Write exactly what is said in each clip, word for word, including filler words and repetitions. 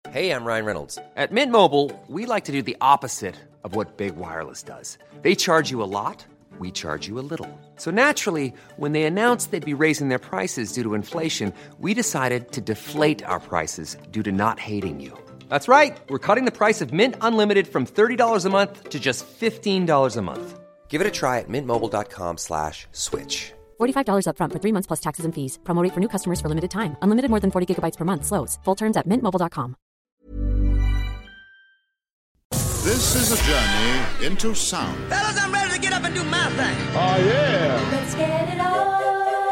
Hey, I'm Ryan Reynolds. At Mint Mobile, we like to do the opposite of what Big Wireless does. They charge you a lot, we charge you a little. So naturally, when they announced they'd be raising their prices due to inflation, we decided to deflate our prices due to not hating you. That's right. We're cutting the price of Mint Unlimited from thirty dollars a month to just fifteen dollars a month. Give it a try at mintmobile.com slash switch. forty-five dollars up front for three months plus taxes and fees. Promo rate for new customers for limited time. Unlimited more than forty gigabytes per month. Slows full terms at mint mobile dot com. This is a journey into sound. Fellas, I'm ready to get up and do my thing. Oh, yeah. Let's get it on.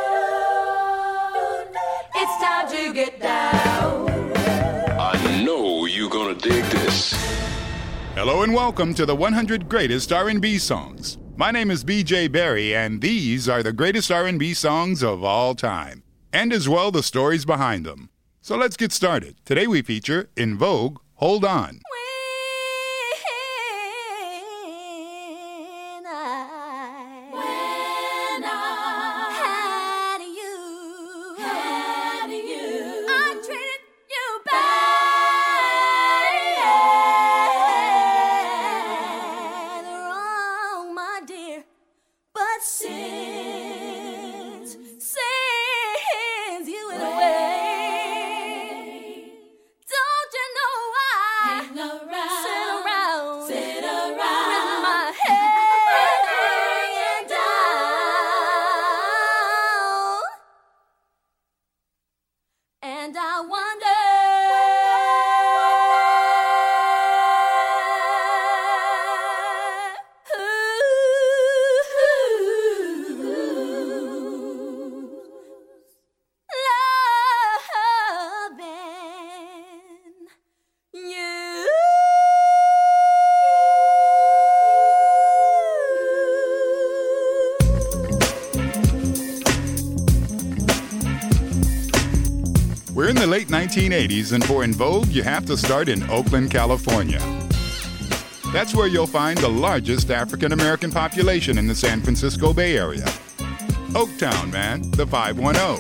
It's time to get down. I know you're gonna dig this. Hello and welcome to the one hundred Greatest R and B Songs. My name is B J Berry, and these are the greatest R and B songs of all time, and as well the stories behind them. So let's get started. Today we feature En Vogue, Hold On. We're in the late nineteen eighties, and for En Vogue, you have to start in Oakland, California. That's where you'll find the largest African-American population in the San Francisco Bay Area. Oaktown, man, the five one oh.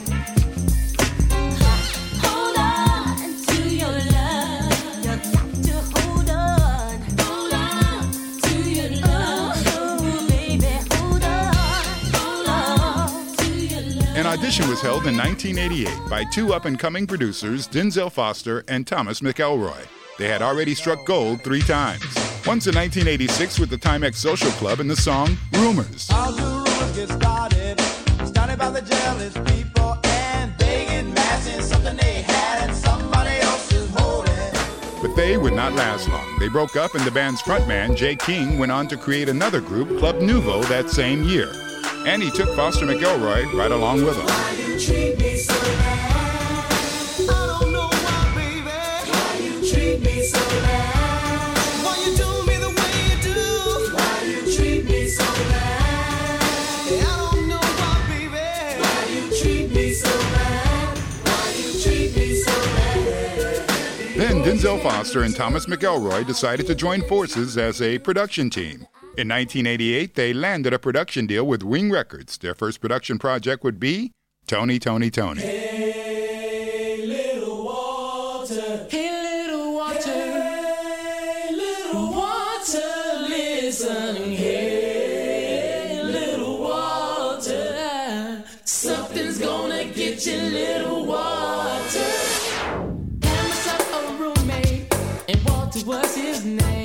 An audition was held in nineteen eighty-eight by two up-and-coming producers, Denzel Foster and Thomas McElroy. They had already struck gold three times. Once in nineteen eighty-six with the Timex Social Club and the song Rumors. How do rumors get started? Started by the jealous people, and they get mad in something they had and somebody else is holding. But they would not last long. They broke up, and the band's frontman, Jay King, went on to create another group, Club Nouveau, that same year. And he took Foster McElroy right along with him. Why you treat me so bad? I don't know why, baby. Why you treat me so bad? Why you do me the way you do? Why you treat me so bad? I don't know why, baby. Why you treat me so bad? Why you treat me so bad? Then Denzel Foster and Thomas McElroy decided to join forces as a production team. In nineteen eighty-eight, they landed a production deal with Ring Records. Their first production project would be Tony, Tony, Tony. Hey, little water. Hey, little water. Hey, little water. Listen. Hey, little water. Something's gonna get you, little water. Had myself a roommate, and Walter was his name.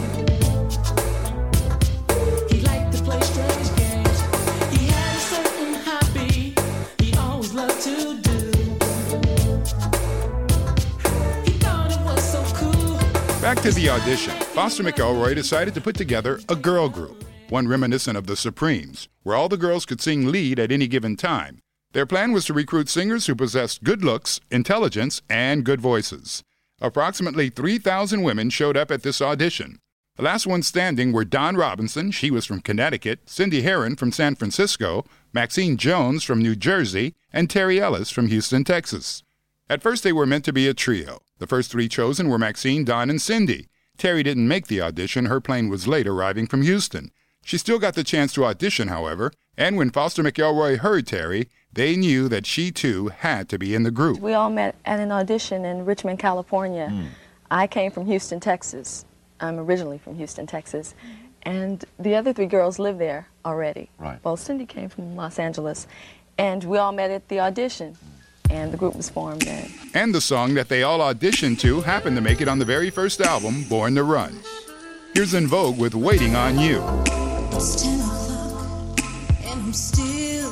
Back to the audition. Foster McElroy decided to put together a girl group, one reminiscent of the Supremes, where all the girls could sing lead at any given time. Their plan was to recruit singers who possessed good looks, intelligence, and good voices. Approximately three thousand women showed up at this audition. The last ones standing were Dawn Robinson, she was from Connecticut, Cindy Herron from San Francisco, Maxine Jones from New Jersey, and Terry Ellis from Houston, Texas. At first they were meant to be a trio. The first three chosen were Maxine, Dawn, and Cindy. Terry didn't make the audition. Her plane was late arriving from Houston. She still got the chance to audition, however, and when Foster McElroy heard Terry, they knew that she too had to be in the group. We all met at an audition in Richmond, California. I came from Houston, Texas. I'm originally from Houston, Texas. And the other three girls live there already. Right. Well, Cindy came from Los Angeles. And we all met at the audition. And the group was formed then. And the song that they all auditioned to happened to make it on the very first album, Born to Run. Here's En Vogue with Waiting on You. It's ten o'clock and I'm still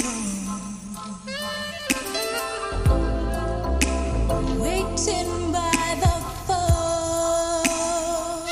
alone, waiting by the phone.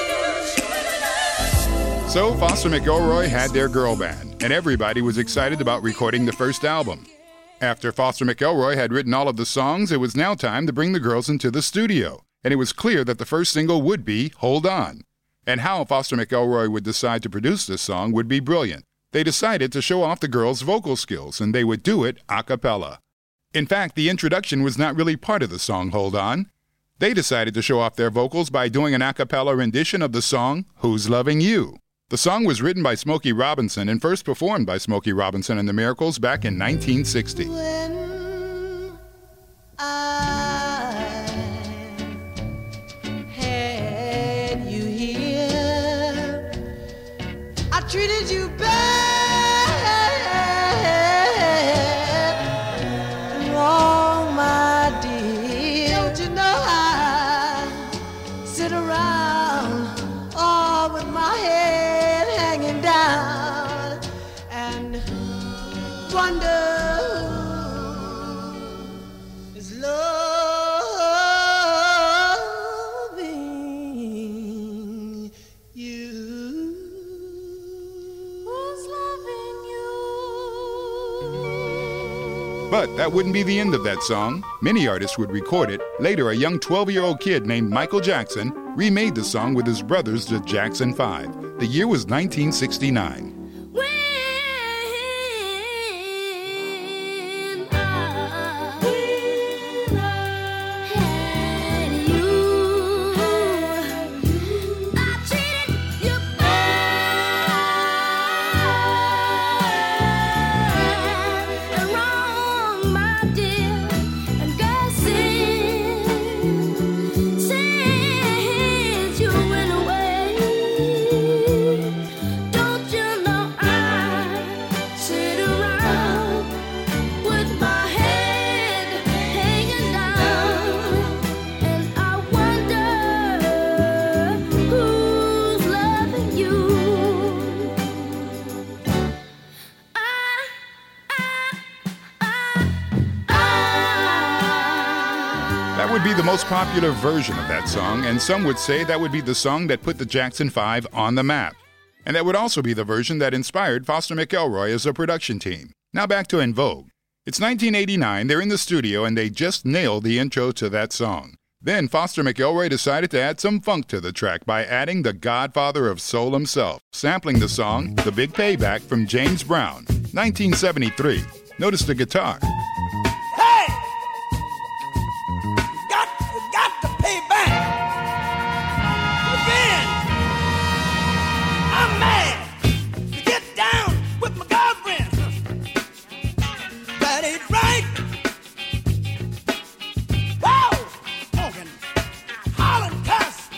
So Foster McElroy had their girl band, and everybody was excited about recording the first album. After Foster McElroy had written all of the songs, it was now time to bring the girls into the studio, and it was clear that the first single would be Hold On. And how Foster McElroy would decide to produce this song would be brilliant. They decided to show off the girls' vocal skills, and they would do it a cappella. In fact, the introduction was not really part of the song Hold On. They decided to show off their vocals by doing an a cappella rendition of the song Who's Loving You. The song was written by Smokey Robinson and first performed by Smokey Robinson and the Miracles back in nineteen sixty. When I had you here, I treated you bad and wrong, my dear. Don't you know I sit around all with my head down and wonder who is loving you. Who's loving you? But that wouldn't be the end of that song. Many artists would record it. Later, a young twelve-year-old kid named Michael Jackson remade the song with his brothers, the Jackson Five. The year was nineteen sixty-nine. That would be the most popular version of that song, and some would say that would be the song that put the Jackson Five on the map. And that would also be the version that inspired Foster McElroy as a production team. Now back to En Vogue. It's nineteen eighty-nine, they're in the studio, and they just nailed the intro to that song. Then Foster McElroy decided to add some funk to the track by adding the godfather of soul himself, sampling the song The Big Payback from James Brown, nineteen seventy-three. Notice the guitar. Hey! You got, you got to pay back. Again, I'm mad to get down with my girlfriend. That ain't right. Whoa! Talking, hollering, cuss.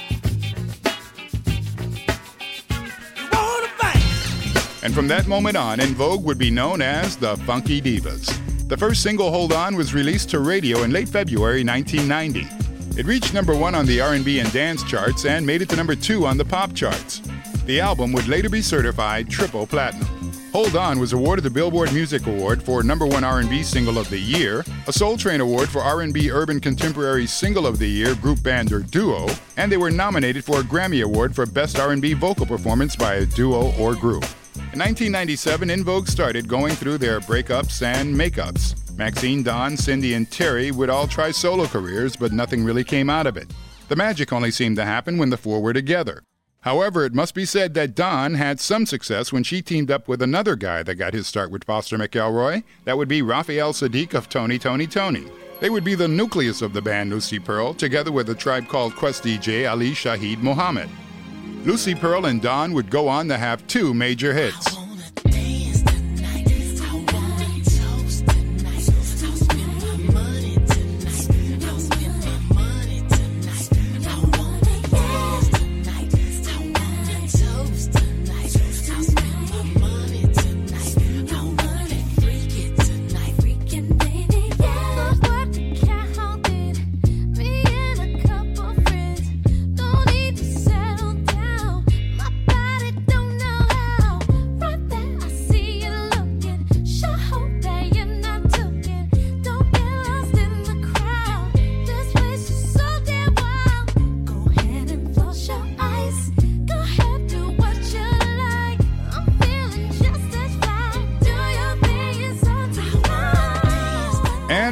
You wanna fight? And from that moment on, En Vogue would be known as the Funky Divas. The first single, Hold On, was released to radio in late February nineteen ninety. It reached number one on the R and B and dance charts and made it to number two on the pop charts. The album would later be certified triple platinum. Hold On was awarded the Billboard Music Award for number one R and B Single of the Year, a Soul Train Award for R and B Urban Contemporary Single of the Year, Group, Band, or Duo, and they were nominated for a Grammy Award for Best R and B Vocal Performance by a Duo or Group. In nineteen ninety-seven, En Vogue started going through their breakups and makeups. Maxine, Dawn, Cindy, and Terry would all try solo careers, but nothing really came out of it. The magic only seemed to happen when the four were together. However, it must be said that Dawn had some success when she teamed up with another guy that got his start with Foster McElroy. That would be Raphael Saadiq of Tony, Tony, Tony. They would be the nucleus of the band Lucy Pearl, together with a Tribe Called Quest D J Ali Shaheed Muhammad. Lucy Pearl and Dawn would go on to have two major hits.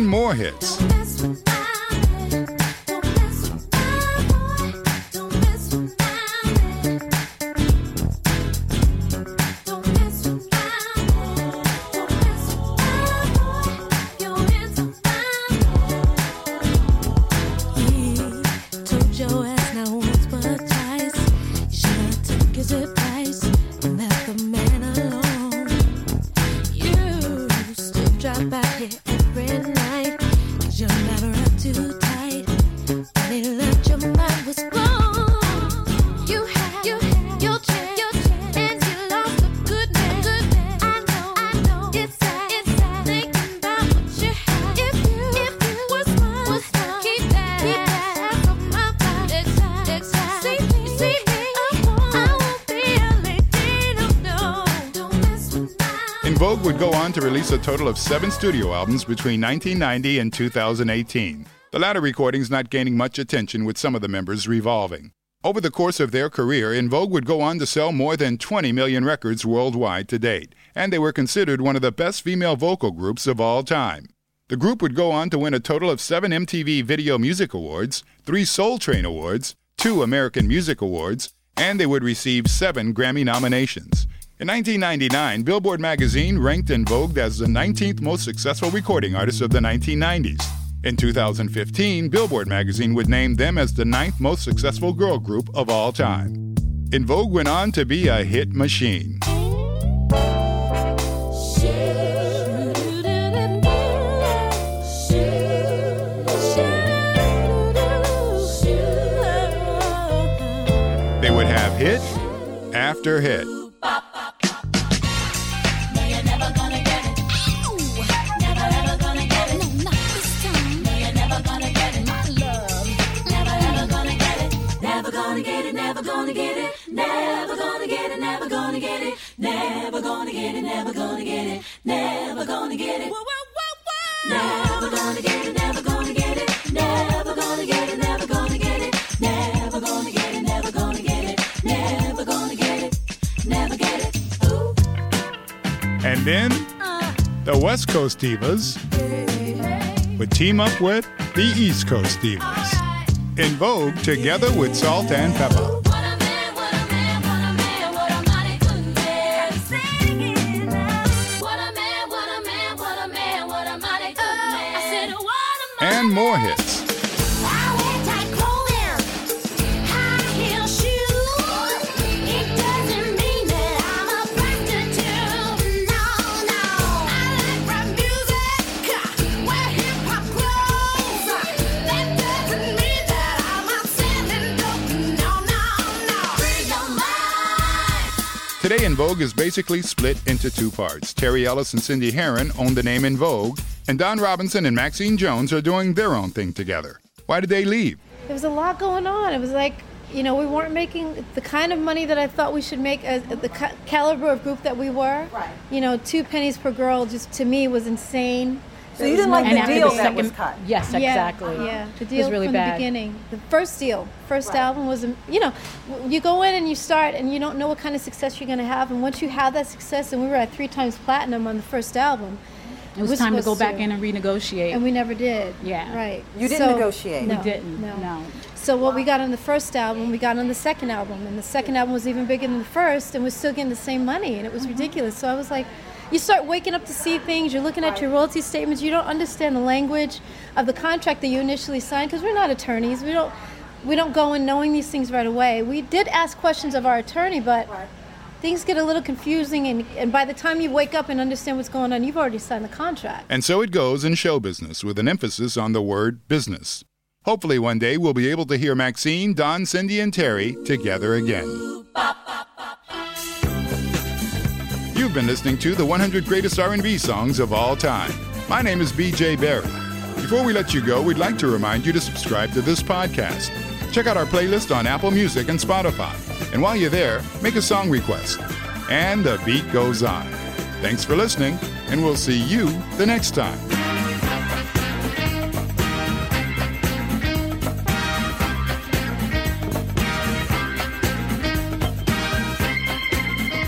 and more hits. Vogue would go on to release a total of seven studio albums between nineteen ninety and two thousand eighteen, the latter recordings not gaining much attention with some of the members revolving. Over the course of their career, En Vogue would go on to sell more than twenty million records worldwide to date, and they were considered one of the best female vocal groups of all time. The group would go on to win a total of seven M T V Video Music Awards, three Soul Train Awards, two American Music Awards, and they would receive seven Grammy nominations. In nineteen ninety-nine, Billboard magazine ranked En Vogue as the nineteenth most successful recording artist of the nineteen nineties. In two thousand fifteen, Billboard magazine would name them as the ninth most successful girl group of all time. En Vogue went on to be a hit machine. They would have hit after hit. Never gonna get it, never gonna get it, never gonna get it, never gonna get it, never gonna get it, never gonna get it, never gonna get it, never gonna get it, never gonna get it, never gonna get it, never gonna get it, never gonna get it, never gonna get it, never get it. And then the West Coast Divas would team up with the East Coast Divas. En Vogue together with Salt and Pepper. And more hits. Today, En Vogue is basically split into two parts. Terry Ellis and Cindy Herron own the name En Vogue, and Don Robinson and Maxine Jones are doing their own thing together. Why did they leave? There was a lot going on. It was like, you know, we weren't making the kind of money that I thought we should make as the ca- caliber of group that we were. Right. You know, two pennies per girl just to me was insane. So you didn't like the deal that was cut? Yes, yeah, exactly. Yeah, the deal was really from bad. the beginning. The first deal, first Right. album was, you know, you go in and you start and you don't know what kind of success you're going to have. And once you have that success, and we were at three times platinum on the first album. It was we're time to go supposed back in and renegotiate. And we never did. Yeah. Right. You didn't So- negotiate? No, We didn't, No. no. So what we got on the first album, we got on the second album. And the second album was even bigger than the first, and we're still getting the same money. And it was Mm-hmm. ridiculous. So I was like, you start waking up to see things, you're looking at your royalty statements, you don't understand the language of the contract that you initially signed, because we're not attorneys. We don't we don't go in knowing these things right away. We did ask questions of our attorney, but things get a little confusing, and, and by the time you wake up and understand what's going on, you've already signed the contract. And so it goes in show business, with an emphasis on the word business. Hopefully one day we'll be able to hear Maxine, Don, Cindy, and Terry together again. You've been listening to the one hundred Greatest R and B Songs of All Time. My name is B J Berry. Before we let you go, we'd like to remind you to subscribe to this podcast. Check out our playlist on Apple Music and Spotify. And while you're there, make a song request. And the beat goes on. Thanks for listening, and we'll see you the next time.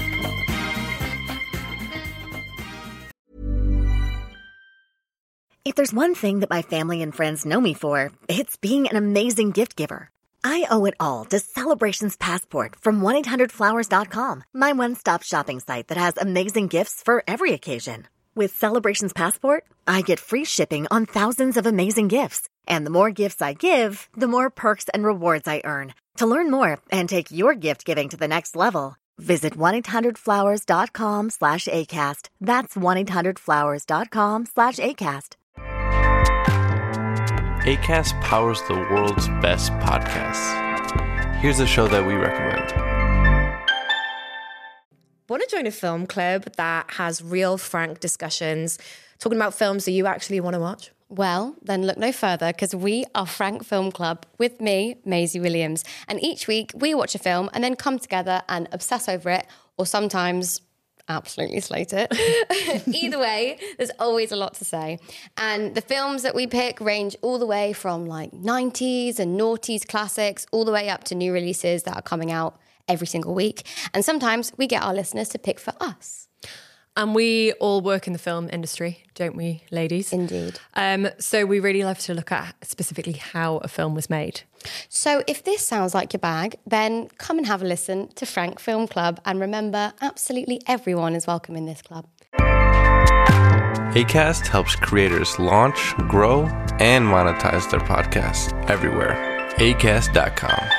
It's there's one thing that my family and friends know me for, it's being an amazing gift giver. I owe it all to Celebrations Passport from one eight hundred flowers dot com, my one-stop shopping site that has amazing gifts for every occasion. With Celebrations Passport, I get free shipping on thousands of amazing gifts. And the more gifts I give, the more perks and rewards I earn. To learn more and take your gift giving to the next level, visit one eight hundred flowers dot com slash ACAST. That's one eight hundred flowers dot com slash ACAST. Acast powers the world's best podcasts. Here's a show that we recommend. Want to join a film club that has real, frank discussions, talking about films that you actually want to watch? Well, then look no further, because we are Frank Film Club with me, Maisie Williams. And each week we watch a film and then come together and obsess over it, or sometimes absolutely slate it. Either way, there's always a lot to say. And the films that we pick range all the way from like nineties and noughties classics, all the way up to new releases that are coming out every single week. And sometimes we get our listeners to pick for us. And we all work in the film industry, don't we, ladies? Indeed. Um, so we really love to look at specifically how a film was made. So if this sounds like your bag, then come and have a listen to Frank Film Club. And remember, absolutely everyone is welcome in this club. Acast helps creators launch, grow, and monetize their podcasts everywhere. acast dot com.